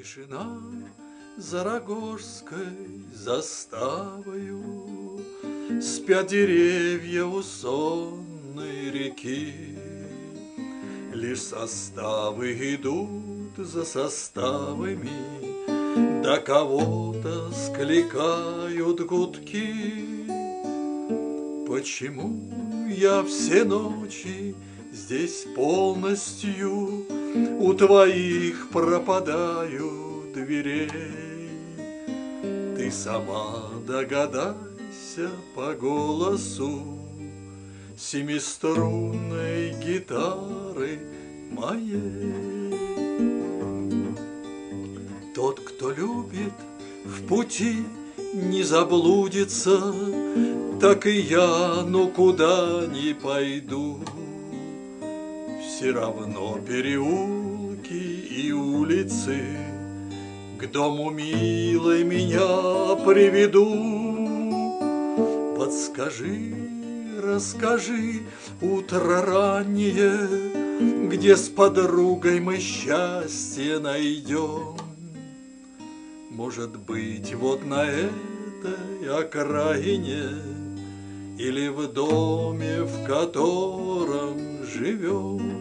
Тишина за Рогожской заставою, спят деревья у сонной реки. Лишь составы идут за составами, да кого-то скликают гудки. Почему я все ночи здесь полностью у твоих пропадаю дверей? Ты сама догадайся по голосу семиструнной гитары моей. Тот, кто любит, в пути не заблудится, так и я, ну куда ни пойду, все равно переулки и улицы к дому милой меня приведу. Подскажи, расскажи, утро раннее, где с подругой мы счастье найдем. Может быть, вот на этой окраине или в доме, в котором живем.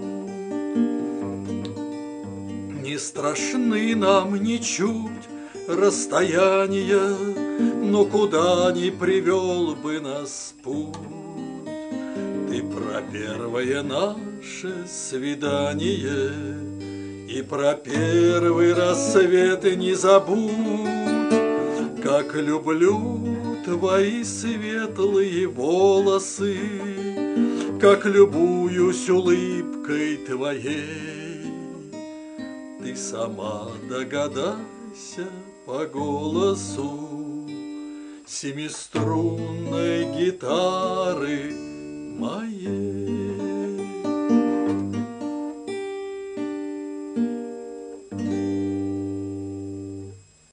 Не страшны нам ничуть расстояния, но куда ни привел бы нас путь. Ты про первое наше свидание и про первый рассвет не забудь. Как люблю твои светлые волосы, как любуюсь улыбкой твоей. Ты сама догадайся по голосу семиструнной гитары моей.